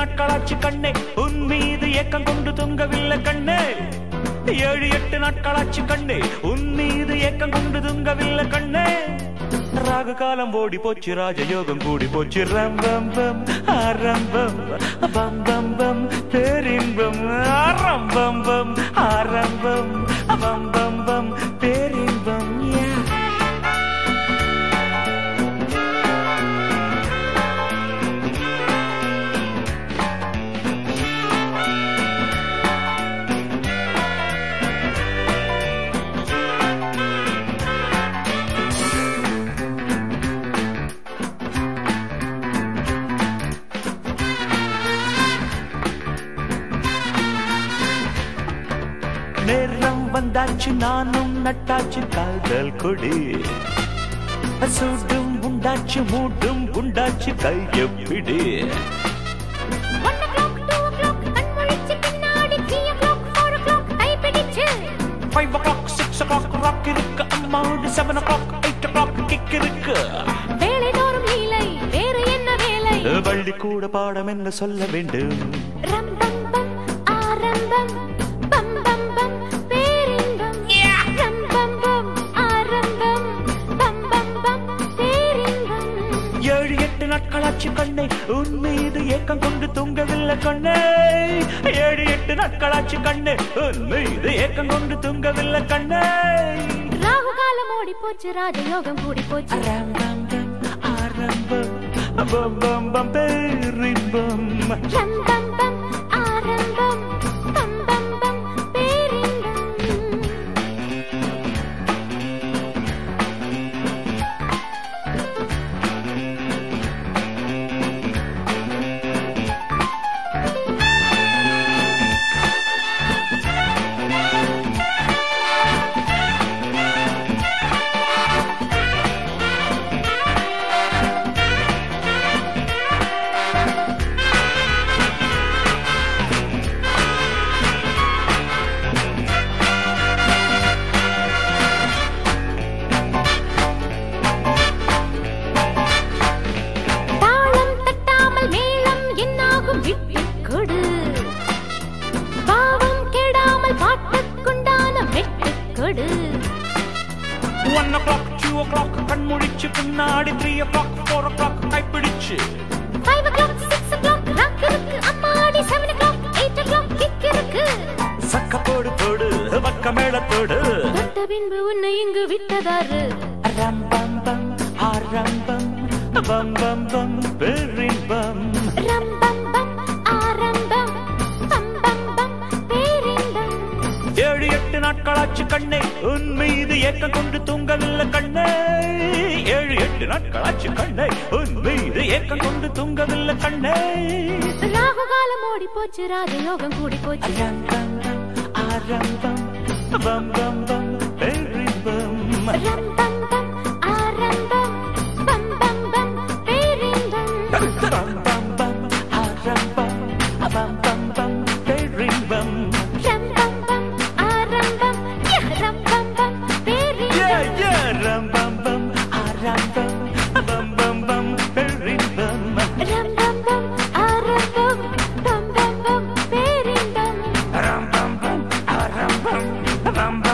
நாட்களாச்சு கண்ணே உன் மீது ஏக்கம் கொண்டு தூங்கவில்லை கண்ணே 7-8 நாட்களாச்சு கண்ணே உன் மீது ஏக்கம் கொண்டு தூங்கவில்லை கண்ணே ராகு காலம் ஓடி போச்சு ராஜயோகம் கூடி போச்சு ரம்பம் ஆரம்பம் பம் பம் பம் பேரின்பம் ஆரம்பம் ஆரம்பம் பம் பம் பம் பேரின்பம் நேரம் வந்தாச்சு நானும் நட்டாச்சு காதல் கொடி சூடும் உண்டாச்சு மூடும் உண்டாச்சு கையப்பிடி 1 o'clock 2 o'clock கண்முழிச்சு பின்னாடி 3 o'clock 4 o'clock கைப்பிடிச்சு 5 o'clock 6 o'clock ராக் இருக்கு அம்மாவோடு 7 o'clock 8 o'clock கிக் இருக்கு வேலை தோறும் லீலை வேறு என்ன வேலை பள்ளி கூட பாடம் என்ன சொல்ல வேண்டும் ரம்பம் பம் ஆரம்பம் பம் பம் பம் பேரின்பம் ரம்பம் பம் ஆரம்பம் பம் பம் பம் பேரின்பம் 7-8 நாட்களாச்சு கண்ணே உன் மீது ஏக்கம் கொண்டு தூங்கவில்லை கண்ணே 7-8 நாட்களாச்சு கண்ணே உன் மீது ஏக்கம் கொண்டு தூங்கவில்லை கண்ணே ராகு காலம் ஓடி போச்சு ராஜயோகம் கூடி போச்சு ஆரம்பம் ஆரம்பம் பம் பம் பம் பேரின்பம் ரம்பம் பம் ஆரம்பம் பம் பம் பம் பேரின்பம் தாளம் தட்டாமல் மேளம் என்னாகும் விட்டுக் கொடு பாவம் கெடாமல் பாட்டுக்குண்டான வெட்டுக் கொடு 1 o'clock 2 o'clock கண்முழிச்சு பின்னாடி 3 o'clock 4 o'clock கைப்பிடிச்சு 5 o'clock 6 o'clock ராக் இருக்கு அம்மாடி 7 o'clock 8 o'clock கிக் இருக்கு சக்க போடு போடு வக்க மேளத்தோடு தொட்ட பின்பு உன்னை இங்கு விட்டதாரு ரம்பம் பம் ஆரம்பம் பம் பம் பம் பேரின்பம் ரம்பம் பம் ஆரம்பம் பம் பம் பம் பேரின்பம் 7-8 நாட்களாச்சு கண்ணே உன் மீது ஏக்கம் கொண்டு தூங்கவில்லை கண்ணே 7-8 நாட்களாச்சு கண்ணே உன் மீது ஏக்கம் கொண்டு தூங்கவில்லை கண்ணே ராகு காலம் ஓடி போச்சு ராஜயோகம் கூடி போச்சு ரம்பம் ஆரம்பம் பம் பம் பம் பேரின்பம் ரம்பம் பம் ஆரம்பம் பம் பம் பம் பேரின்பம் ரம்பம் பம் ஆரம்பம் பம் பம் பம் பேரின்பம் ரம்பம் பம் ஆரம்பம் ரம்பம் பம் பேரின்பம் ரம்பம் பம் ஆரம்பம் பம் பம் பம் பேரின்பம் ரம்பம் பம் ஆரம்பம் பம் பம் பம் பேரின்பம் ரம்பம் பம் ஆரம்பம் பம்